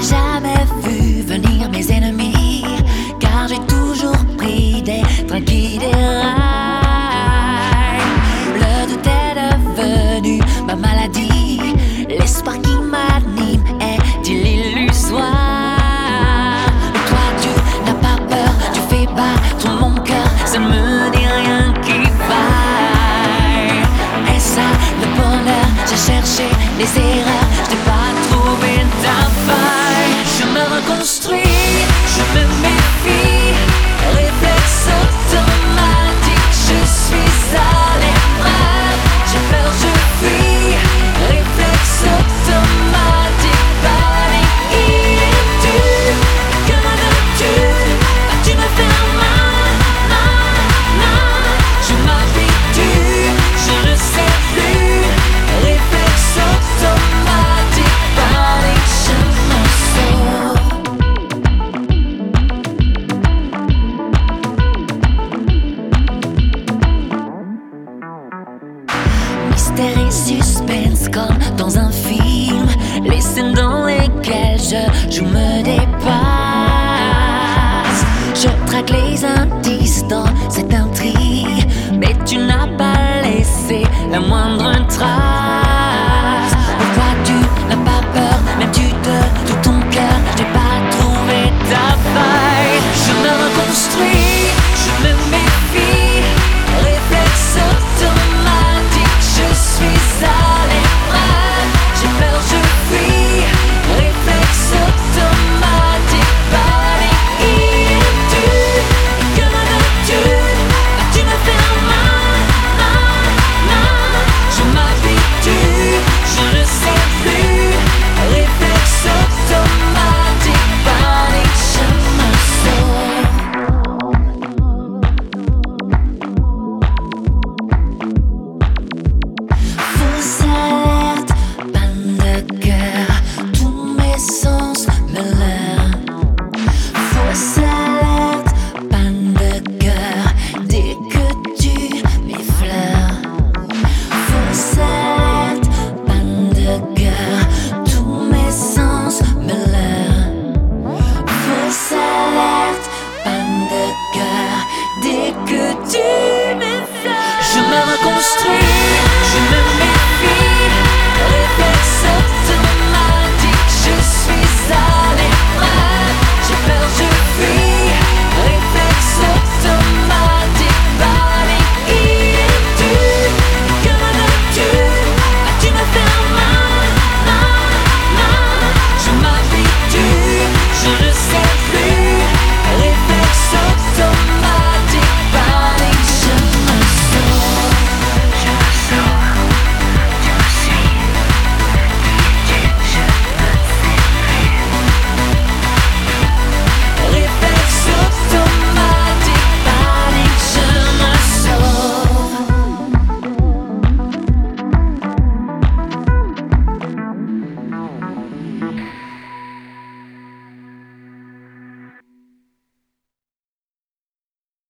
jamais vu venir mes ennemis, car j'ai toujours pris des trains qui déraillent. Le doute est devenu ma maladie, l'espoir qui m'anime est illusoire. Mais toi tu n'as pas peur, tu fais battre mon cœur, ça ne me dit rien qui vaille. Et ça, le bonheur, j'ai cherché les erreurs, je n'ai pas trouvé ta faille. Je me reconstruis, je me méfie, réflexe automatique, je suis à l'épreuve, j'ai peur, je fuis, réflexe automatique, panique, il est dur, que veux-tu, vas-tu me faire mal, je m'habitue, je ne sais plus, réflexe automatique, panique, je m'en sors. Mystère et suspense comme dans un film, les scènes dans lesquelles je joue me dépassent. Je traque les indices dans cette intrigue, mais tu n'as pas laissé la moindre trace. Pourquoi tu n'as pas peur, même tu de tout ton cœur, j'ai pas trouvé ta faille. Je me reconstruis, je me méfie, réflexe automatique, je suis à l'épreuve, j'ai peur, je fuis, réflexe automatique, panique, il est dur, que veux-tu, vas-tu me faire mal, je m'habitue, je ne sais plus, réflexe automatique, panique, je me sauve. Fausse alerte, panne de cœur, tous mes sens